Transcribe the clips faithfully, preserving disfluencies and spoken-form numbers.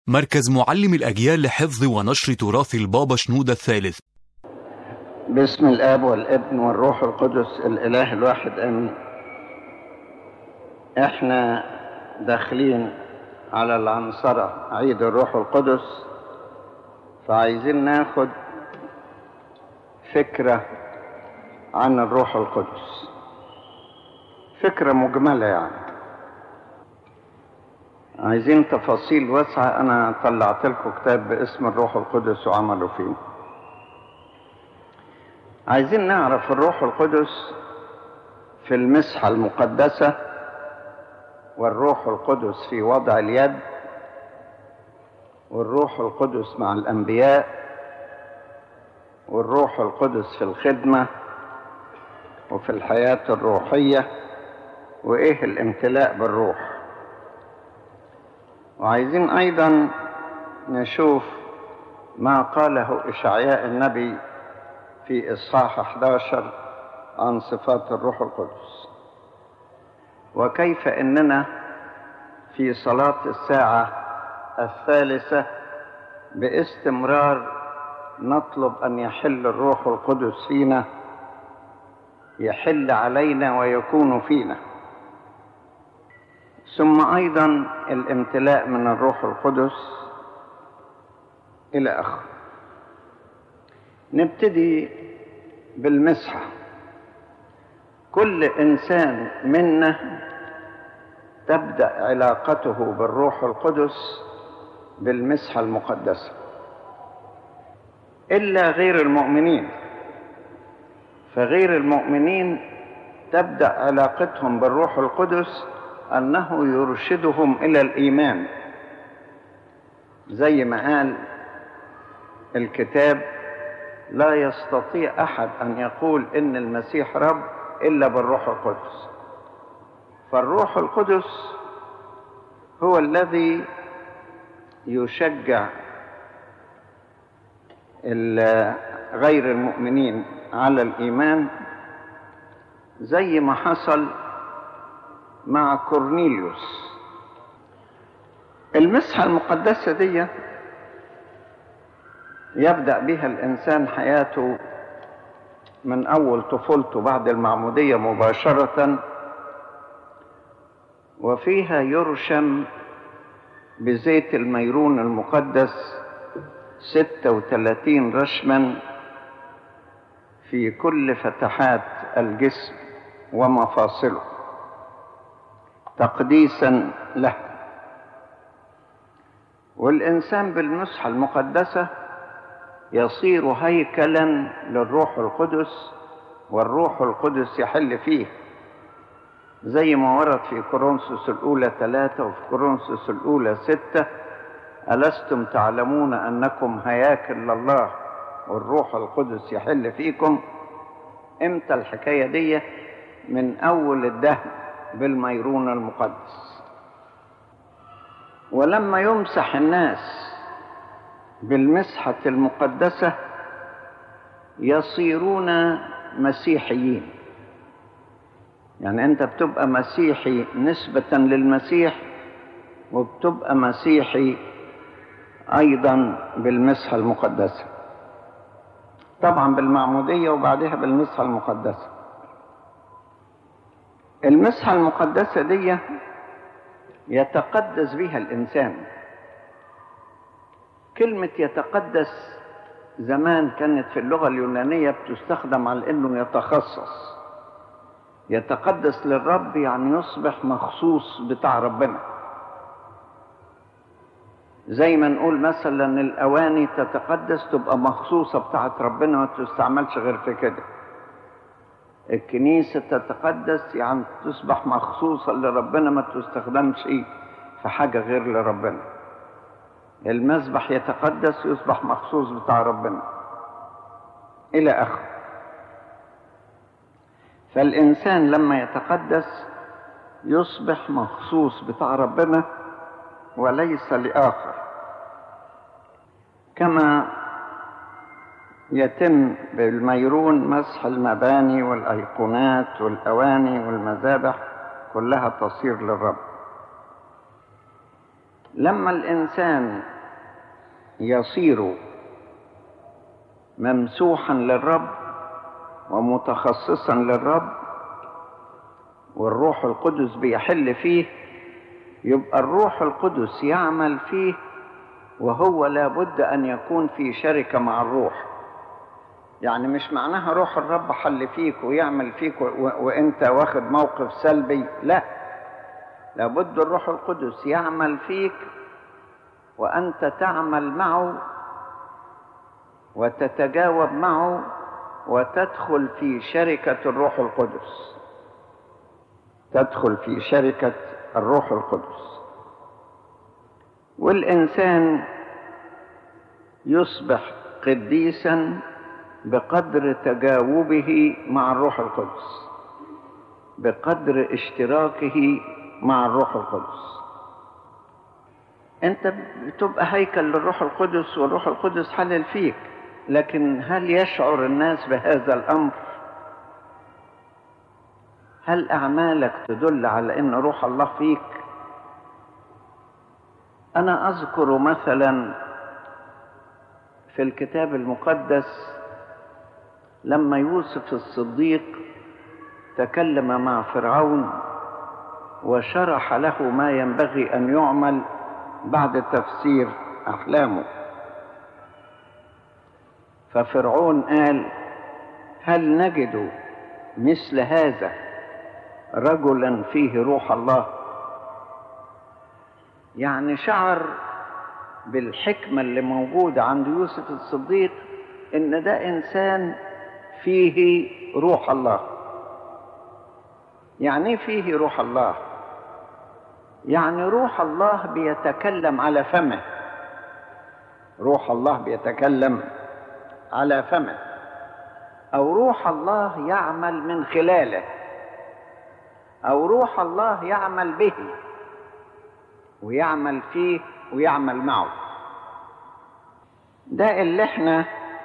مركز معلم الأجيال لحفظ ونشر تراث البابا شنودة الثالث. باسم الآب والابن والروح القدس الإله الواحد آمين. احنا داخلين على العنصرة عيد الروح القدس، فعايزين ناخد فكرة عن الروح القدس، فكرة مجملة يعني. عايزين تفاصيل واسعة. أنا طلعت لكم كتاب باسم الروح القدس وعملوا فيه. عايزين نعرف الروح القدس في المسحة المقدسة، والروح القدس في وضع اليد، والروح القدس مع الأنبياء، والروح القدس في الخدمة وفي الحياة الروحية، وإيه الامتلاء بالروح. وعايزين أيضا نشوف ما قاله إشعياء النبي في إصحاح أحد عشر عن صفات الروح القدس، وكيف إننا في صلاة الساعة الثالثة باستمرار نطلب أن يحل الروح القدس فينا، يحل علينا ويكون فينا. ثم أيضا الامتلاء من الروح القدس إلى آخره. نبتدي بالمسحة. كل إنسان منا تبدأ علاقته بالروح القدس بالمسحة المقدسة، إلا غير المؤمنين. فغير المؤمنين تبدأ علاقتهم بالروح القدس أنه يرشدهم إلى الإيمان، زي ما قال الكتاب: لا يستطيع أحد أن يقول إن المسيح رب إلا بالروح القدس. فالروح القدس هو الذي يشجع غير المؤمنين على الإيمان، زي ما حصل مع كورنيليوس. المسحة المقدسة دي يبدأ بها الإنسان حياته من أول طفولته بعد المعمودية مباشرة، وفيها يرشم بزيت الميرون المقدس ستة وثلاثين رشما في كل فتحات الجسم ومفاصله تقديسا له. والإنسان بالمسحة المقدسة يصير هيكلا للروح القدس، والروح القدس يحل فيه، زي ما ورد في كورنثوس الأولى ثلاثة وفي كورنثوس الأولى ستة: ألستم تعلمون أنكم هياكل لله والروح القدس يحل فيكم؟ امتى الحكاية دي؟ من أول الدهن بالميرون المقدس. ولما يمسح الناس بالمسحة المقدسة يصيرون مسيحيين. يعني أنت بتبقى مسيحي نسبة للمسيح، وبتبقى مسيحي أيضا بالمسحة المقدسة، طبعا بالمعمودية وبعدها بالمسحة المقدسة. المسحة المقدسة دي يتقدس بها الإنسان. كلمة يتقدس زمان كانت في اللغة اليونانية بتستخدم على إنه يتخصص. يتقدس للرب يعني يصبح مخصوص بتاع ربنا، زي ما نقول مثلا الأواني تتقدس تبقى مخصوصة بتاعت ربنا ما تستعملش غير في كده. الكنيسة تتقدس يعني تصبح مخصوصة لربنا ما تستخدمش في حاجة غير لربنا. المذبح يتقدس يصبح مخصوص بتاع ربنا إلى آخره. فالإنسان لما يتقدس يصبح مخصوص بتاع ربنا وليس لآخر، كما يتم بالميرون مسح المباني والأيقونات والأواني والمذابح، كلها تصير للرب. لما الإنسان يصير ممسوحا للرب ومتخصصا للرب والروح القدس بيحل فيه، يبقى الروح القدس يعمل فيه وهو لابد أن يكون في شركة مع الروح. يعني مش معناها روح الرب حل فيك ويعمل فيك و... وانت واخد موقف سلبي، لا، لابد الروح القدس يعمل فيك وأنت تعمل معه وتتجاوب معه وتدخل في شركة الروح القدس، تدخل في شركة الروح القدس. والإنسان يصبح قديسا بقدر تجاوبه مع الروح القدس، بقدر اشتراكه مع الروح القدس. انت بتبقى هيكل للروح القدس والروح القدس حلل فيك، لكن هل يشعر الناس بهذا الأمر؟ هل أعمالك تدل على أن روح الله فيك؟ أنا أذكر مثلا في الكتاب المقدس لما يوسف الصديق تكلم مع فرعون وشرح له ما ينبغي أن يعمل بعد تفسير أحلامه، ففرعون قال: هل نجد مثل هذا رجلا فيه روح الله؟ يعني شعر بالحكمة اللي موجودة عند يوسف الصديق إن ده إنسان فيه روح الله. يعني فيه روح الله؟ يعني روح الله بيتكلم على فمه، روح الله بيتكلم على فمه، أو روح الله يعمل من خلاله، أو روح الله يعمل به ويعمل فيه ويعمل معه. ده اللي احنا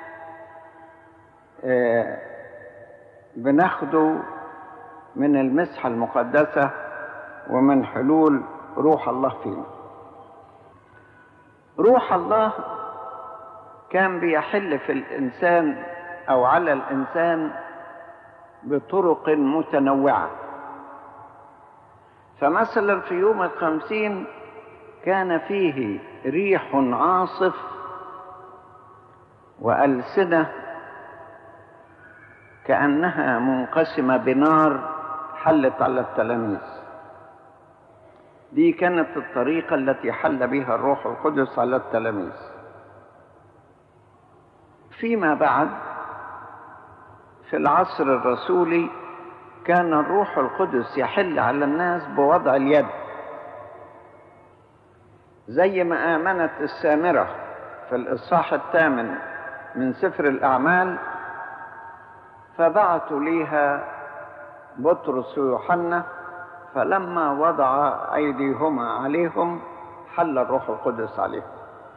اه بناخده من المسحة المقدسة ومن حلول روح الله فينا. روح الله كان بيحل في الإنسان أو على الإنسان بطرق متنوعة. فمثلا في يوم الخمسين كان فيه ريح عاصف وألسنة كأنها منقسمة بنار حلت على التلاميذ. دي كانت الطريقة التي حل بها الروح القدس على التلاميذ. فيما بعد في العصر الرسولي كان الروح القدس يحل على الناس بوضع اليد، زي ما آمنت السامرة في الإصحاح الثامن من سفر الأعمال، فبعثوا ليها بطرس ويوحنا، فلما وضع أيديهما عليهم حل الروح القدس عليهم.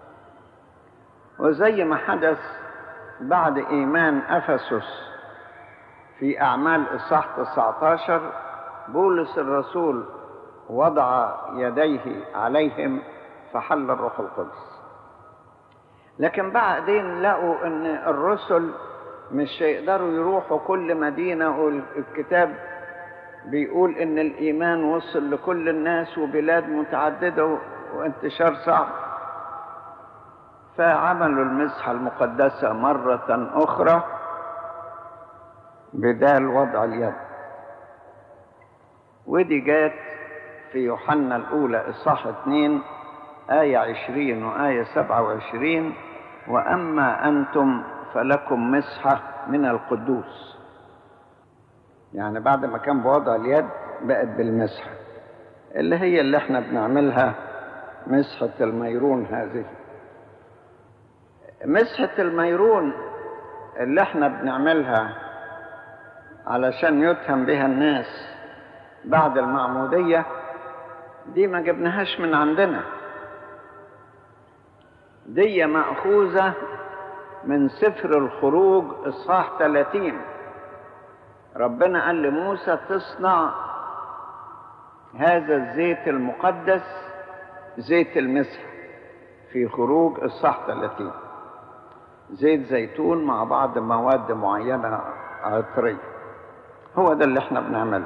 وزي ما حدث بعد إيمان أفسس في أعمال إصحاح تسعة عشر، بولس الرسول وضع يديه عليهم فحل الروح القدس. لكن بعدين لقوا أن الرسل مش هيقدروا يروحوا كل مدينة، والكتاب بيقول أن الإيمان وصل لكل الناس وبلاد متعددة وانتشار صعب، فعملوا المسحة المقدسة مرة أخرى بدال وضع اليد. ودي جات في يوحنا الأولى إصحاح اثنين آية عشرين وآية سبعة وعشرين: وأما أنتم فلكم مسحة من القدوس. يعني بعد ما كان بوضع اليد بقت بالمسحة، اللي هي اللي احنا بنعملها مسحة الميرون. هذه مسحة الميرون اللي احنا بنعملها علشان يتهم بها الناس بعد المعمودية، دي ما جبناهاش من عندنا، دي مأخوذة من سفر الخروج إصحاح ثلاثين. ربنا قال لموسى: تصنع هذا الزيت المقدس زيت المسح، في خروج الصح ثلاثين، زيت زيتون مع بعض مواد معينة عطرية. هو ده اللي احنا بنعمله.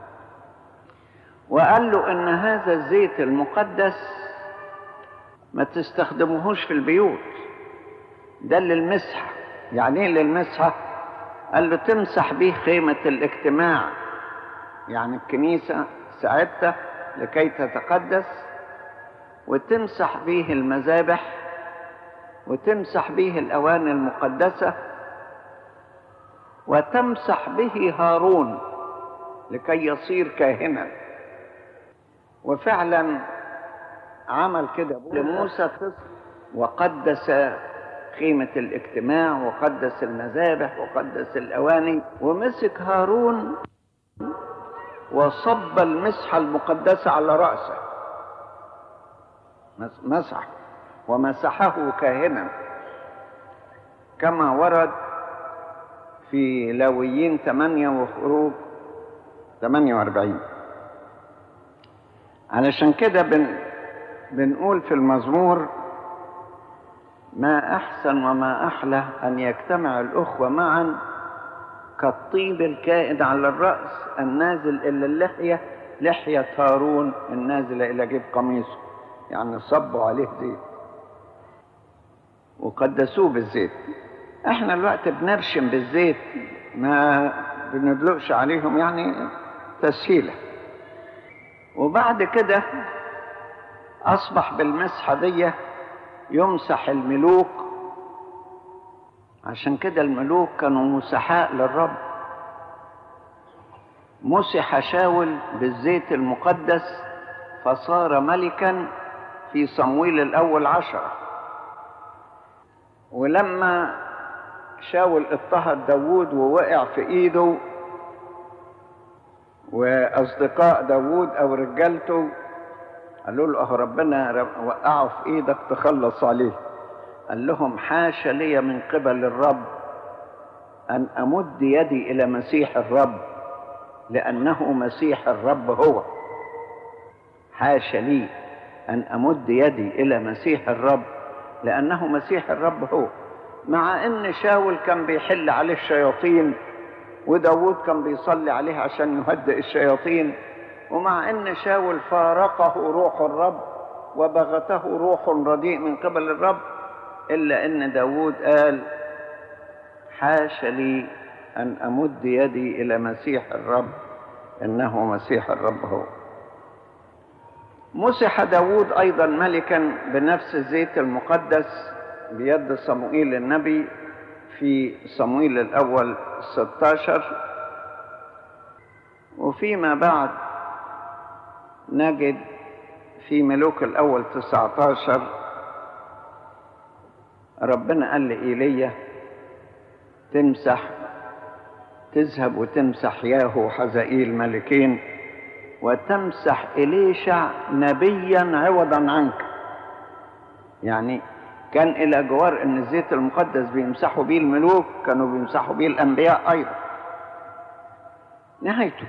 وقال له ان هذا الزيت المقدس ما تستخدموهوش في البيوت، ده للمسحة. يعني ايه للمسحة؟ قال له تمسح به خيمة الاجتماع، يعني الكنيسة ساعتها لكي تتقدس، وتمسح به المذابح، وتمسح به الأواني المقدسة، وتمسح به هارون لكي يصير كاهنا. وفعلا عمل كده لموسى، وقدس خيمة الاجتماع، وقدس المذابح، وقدس الأواني، ومسك هارون وصب المسحة المقدسة على رأسه، مسح ومسحه كاهنا، كما ورد في لاويين ثمانية وخروج ثمانية وأربعين. علشان كده بن بنقول في المزمور: ما أحسن وما أحلى أن يجتمع الأخوة معا كالطيب الكائد على الرأس النازل إلى اللحية، لحية هارون النازلة إلى جيب قميصه. يعني صبوا عليه زيت وقدسوه بالزيت. احنا الوقت بنرشم بالزيت، ما بندلقش عليهم، يعني تسهيلة. وبعد كده أصبح بالمسحة دي يمسح الملوك. عشان كده الملوك كانوا مسحاء للرب. مسح شاول بالزيت المقدس فصار ملكا في صمويل الأول عشرة. ولما شاول اضطهد داوود ووقع في ايده، واصدقاء داوود او رجالته قالوا له: اهو ربنا وقعه في ايدك تخلص عليه. قال لهم: حاشا لي من قبل الرب ان امد يدي الى مسيح الرب، لانه مسيح الرب هو. حاشا لي ان امد يدي الى مسيح الرب، لأنه مسيح الرب هو. مع أن شاول كان بيحل عليه الشياطين، وداود كان بيصلي عليه عشان يهدئ الشياطين، ومع أن شاول فارقه روح الرب وبغته روح رديء من قبل الرب، إلا أن داود قال: حاش لي أن أمد يدي إلى مسيح الرب، إنه مسيح الرب هو. مسح داود أيضا ملكا بنفس الزيت المقدس بيد صموئيل النبي في صموئيل الأول ستة عشر. وفيما بعد نجد في ملوك الأول تسعة عشر ربنا قال لإيليا: تمسح تذهب وتمسح ياهو حزائيل ملكين، وتمسح إليشع نبيا عوضا عنك. يعني كان إلى جوار أن الزيت المقدس بيمسحوا بيه الملوك، كانوا بيمسحوا بيه الأنبياء أيضا. نهايته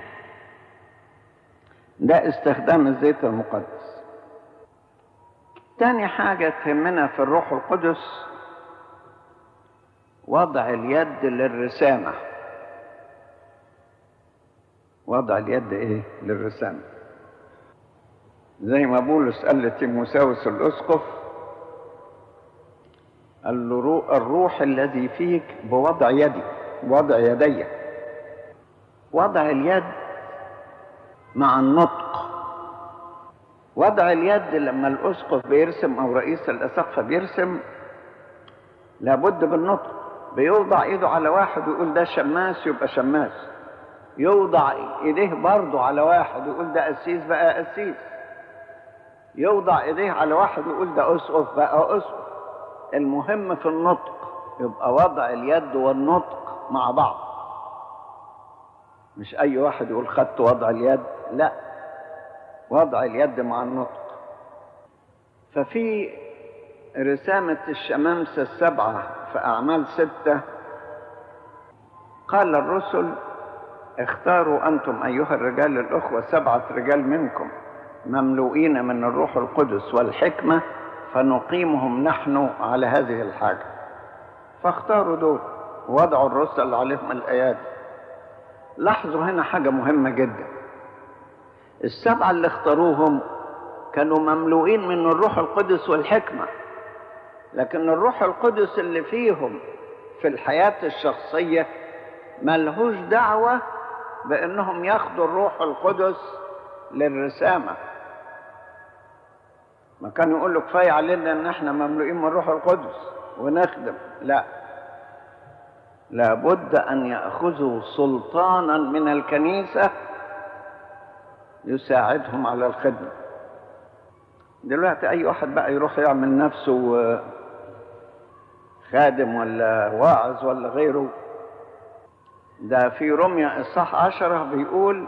ده استخدام الزيت المقدس. تاني حاجة تهمنا في الروح القدس وضع اليد للرسامة. وضع اليد ايه؟ للرسامة. زي ما بولس قال لتيموثاوس الاسقف، قال له: الروح الذي فيك بوضع يدي، بوضع يدي. وضع اليد مع النطق. وضع اليد لما الاسقف بيرسم او رئيس الاساقفه بيرسم لابد بالنطق. بيوضع ايده على واحد ويقول ده شماس يبقى شماس، يوضع ايديه برضه على واحد ويقول ده قسيس بقى قسيس، يوضع ايديه على واحد ويقول ده اسقف بقى اسقف. المهم في النطق، يبقى وضع اليد والنطق مع بعض، مش اي واحد يقول خدت وضع اليد، لا، وضع اليد مع النطق. ففي رسامة الشمامسة السبعة في أعمال ستة قال الرسل: اختاروا أنتم أيها الرجال الأخوة سبعة رجال منكم مملوئين من الروح القدس والحكمة فنقيمهم نحن على هذه الحاجة. فاختاروا دول ووضعوا الرسل عليهم الآيات. لاحظوا هنا حاجة مهمة جدا، السبعة اللي اختاروهم كانوا مملوئين من الروح القدس والحكمة، لكن الروح القدس اللي فيهم في الحياة الشخصية ملهوش دعوة بأنهم ياخدوا الروح القدس للرسامة. ما كانوا يقولوا كفاية علينا ان احنا مملوئين من الروح القدس ونخدم، لا، لابد ان يأخذوا سلطانا من الكنيسة يساعدهم على الخدمة. دلوقتي اي واحد بقى يروح يعمل نفسه خادم ولا واعظ ولا غيره. ده في رمية اصحاح عشرة بيقول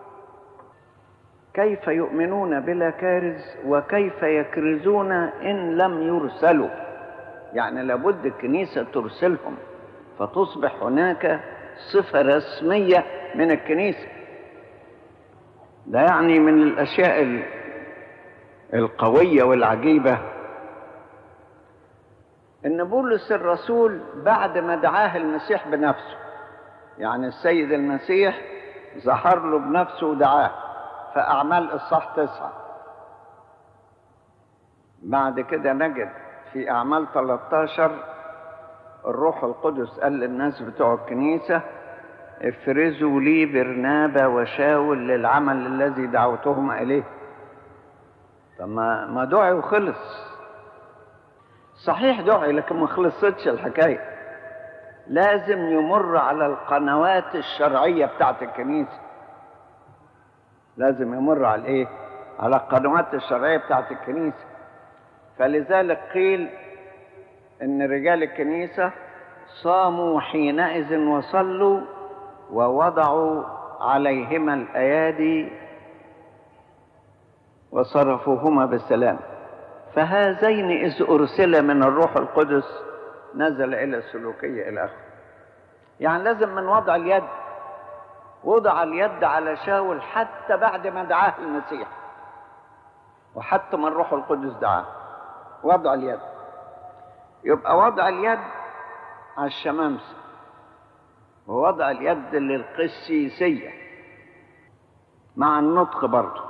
كيف يؤمنون بلا كارز وكيف يكرزون إن لم يرسلوا. يعني لابد الكنيسة ترسلهم فتصبح هناك صفة رسمية من الكنيسة. ده يعني من الأشياء القوية والعجيبة إن بولس الرسول بعد ما دعاه المسيح بنفسه، يعني السيد المسيح ظهر له بنفسه ودعاه في أعمال إصحاح تسعة. بعد كده نجد في أعمال ثلاثة عشر الروح القدس قال للناس بتوع الكنيسة افرزوا لي برنابا وشاول للعمل الذي دعوتهم إليه. طب ما ما دعي وخلص. صحيح دعي لكن ما خلصتش الحكاية، لازم يمر على القنوات الشرعية بتاعت الكنيسة. لازم يمر على الايه؟ على القنوات الشرعيه بتاعت الكنيسه. فلذلك قيل ان رجال الكنيسه صاموا حينئذ وصلوا ووضعوا عليهما الايادي وصرفوهما بالسلام. فهذين اذ ارسل من الروح القدس نزل الى السلوكيه الى اخره. يعني لازم من وضع اليد. وضع اليد على شاول حتى بعد ما دعاه المسيح، وحتى ما الروح القدس دعاه. وضع اليد يبقى وضع اليد على الشمامسة، ووضع اليد للقسيسية مع النطق برضه،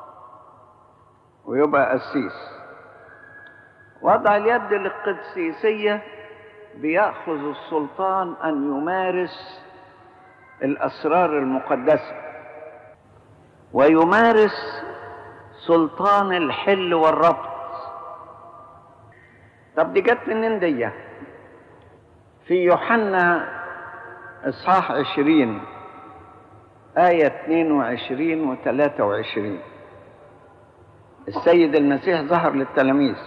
ويبقى قسيس. وضع اليد للقسيسية بيأخذ السلطان أن يمارس الأسرار المقدسة، ويمارس سلطان الحل والربط. طب دي جت منين دي؟ في يوحنا إصحاح عشرين آية اثنين وعشرين وثلاثة وعشرين السيد المسيح ظهر للتلاميذ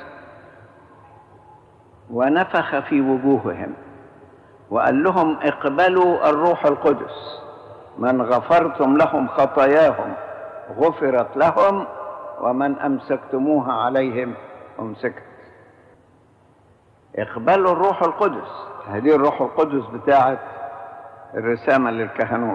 ونفخ في وجوههم وقال لهم اقبلوا الروح القدس، من غفرتم لهم خطاياهم غفرت لهم ومن أمسكتموها عليهم أمسكت. اقبلوا الروح القدس، هذه الروح القدس بتاعت الرسامة للكهنوت.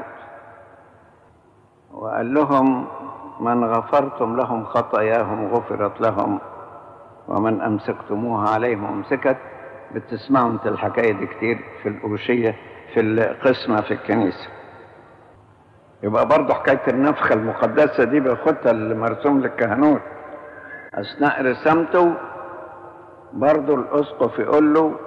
وقال لهم من غفرتم لهم خطاياهم غفرت لهم ومن أمسكتموها عليهم أمسكت. بتسمعوا انت الحكاية دي كتير في الأوشية في القسمة في الكنيسة. يبقى برضو حكاية النفخة المقدسة دي باخدها المرسوم للكهنوت أثناء رسامته. برضو الأسقف يقول له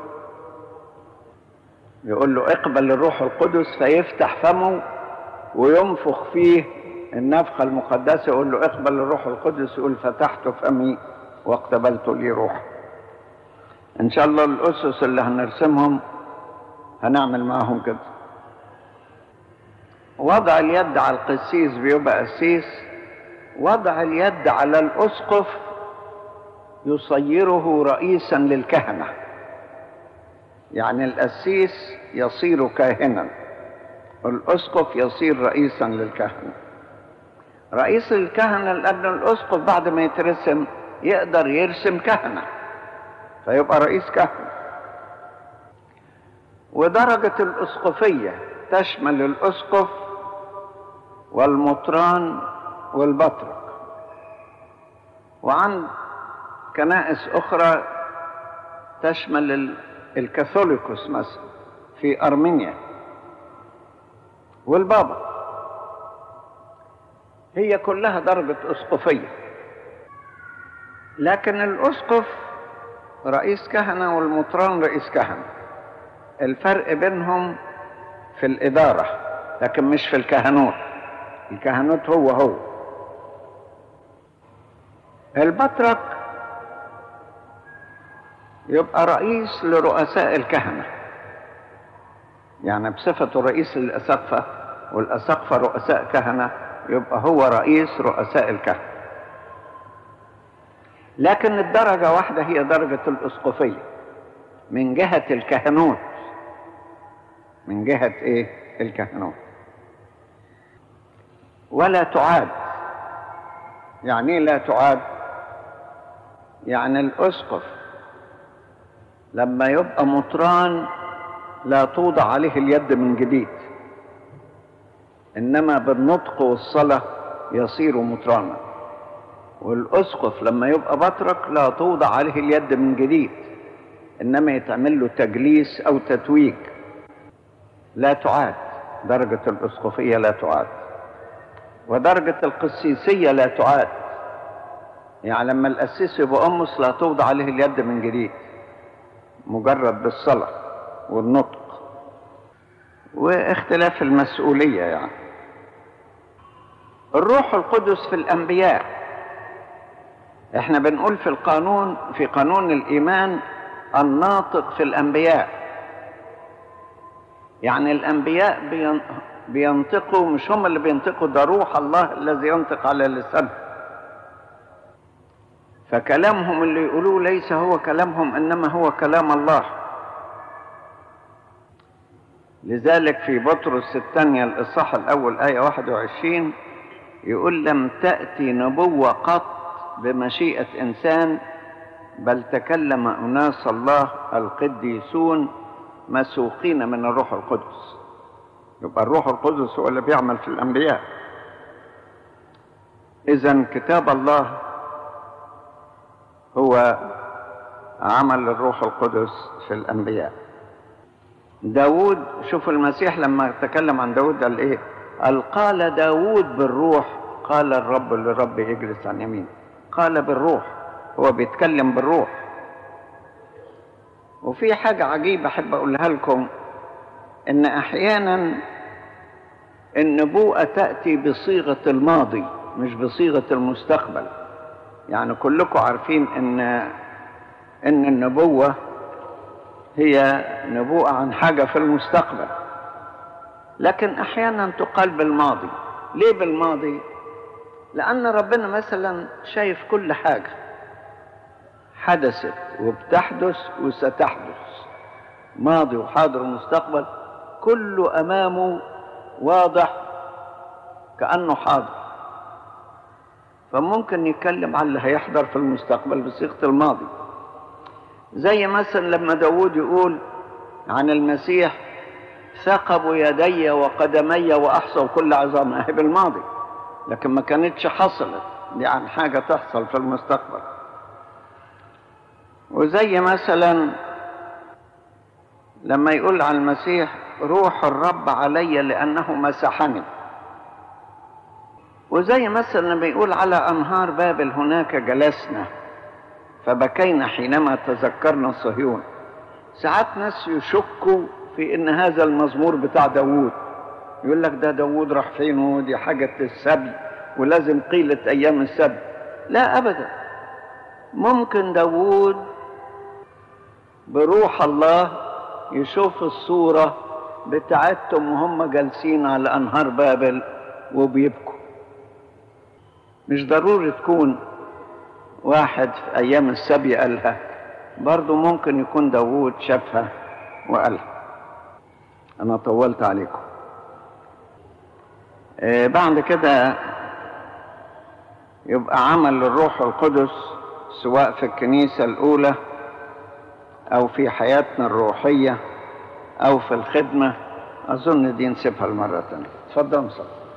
يقول له اقبل الروح القدس، فيفتح فمه وينفخ فيه النفخة المقدسة. يقول له اقبل الروح القدس، يقول فتحت فمي واقتبلت لي روح. ان شاء الله الاسس اللي هنرسمهم هنعمل معهم كده. وضع اليد على القسيس بيبقى قسيس، وضع اليد على الاسقف يصيره رئيسا للكهنة. يعني القسيس يصير كاهنا، الاسقف يصير رئيسا للكهنة. رئيس الكهنة لأن الاسقف بعد ما يترسم يقدر يرسم كهنة فيبقى رئيس كهنة. ودرجة الاسقفية تشمل الاسقف والمطران والبطرك. وعند كنائس أخرى تشمل الكاثوليكوس مثلا في أرمينيا والبابا، هي كلها درجة أسقفية. لكن الأسقف رئيس كهنة والمطران رئيس كهنة، الفرق بينهم في الإدارة لكن مش في الكهنوت. الكهنوت هو هو. البطرك يبقى رئيس لرؤساء الكهنة، يعني بصفته رئيس للأساقفة، والأساقفة رؤساء كهنة، يبقى هو رئيس رؤساء الكهنة. لكن الدرجة واحدة هي درجة الأسقفية من جهة الكهنوت، من جهة إيه؟ الكهنوت. ولا تعاد. يعني إيه لا تعاد؟ يعني الأسقف لما يبقى مطران لا توضع عليه اليد من جديد، إنما بالنطق والصلاة يصير مطرانا. والأسقف لما يبقى بطرك لا توضع عليه اليد من جديد، إنما يتعمل له تجليس أو تتويج. لا تعاد درجة الأسقفية، لا تعاد. ودرجة القسيسية لا تعاد، يعني لما القسيس يبقى أمس لا توضع عليه اليد من جديد، مجرد بالصلاة والنطق. واختلاف المسؤولية يعني. الروح القدس في الأنبياء، احنا بنقول في القانون، في قانون الإيمان، الناطق في الأنبياء. يعني الأنبياء بينطقوا، مش هم اللي بينطقوا، ده روح الله الذي ينطق على اللسان. فكلامهم اللي يقولوه ليس هو كلامهم، إنما هو كلام الله. لذلك في بطرس الثانية الإصحاح الأول آية واحد وعشرين يقول: لم تأتي نبوة قط بمشيئة إنسان، بل تكلم أناس الله القديسون مسوقين من الروح القدس. يبقى الروح القدس هو اللي بيعمل في الأنبياء. إذن كتاب الله هو عمل الروح القدس في الأنبياء. داود، شوف المسيح لما تكلم عن داود قال إيه؟ قال: قال داود بالروح قال الرب للرب اجلس عن يمين. قال بالروح، هو بيتكلم بالروح. وفي حاجة عجيبة أحب أقولها لكم، إن أحيانا النبوءة تأتي بصيغة الماضي مش بصيغة المستقبل. يعني كلكم عارفين إن إن النبوة هي نبوءة عن حاجة في المستقبل، لكن أحيانا تقال بالماضي. ليه بالماضي؟ لأن ربنا مثلا شايف كل حاجة حدثت وبتحدث وستحدث، ماضي وحاضر ومستقبل، كله أمامه واضح كأنه حاضر. فممكن يتكلم عن اللي هيحضر في المستقبل بصيغة الماضي. زي مثلا لما داود يقول عن المسيح: ثقبوا يدي وقدمي وأحصوا كل عظام. أهي بالماضي، لكن ما كانتش حصلت، دي عن حاجة تحصل في المستقبل. وزي مثلا لما يقول عن المسيح: روح الرب علي لأنه مسحني. وزي مثلا لما يقول على أنهار بابل هناك جلسنا فبكينا حينما تذكرنا صهيون. ساعات ناس يشكوا في ان هذا المزمور بتاع داوود، يقول لك ده داوود راح فين، ودي حاجة السبي ولازم قيلة ايام السبي. لا ابدا، ممكن داوود بروح الله يشوف الصورة بتاعتهم وهم جالسين على انهار بابل وبيبكوا. مش ضروري تكون واحد في ايام السبي قالها، برضو ممكن يكون داوود شافها وقالها. انا طولت عليكم. آه بعد كده يبقى عمل الروح القدس سواء في الكنيسة الاولى او في حياتنا الروحية او في الخدمة. اظن دي نسيبها المرة الثانية. اتفضل.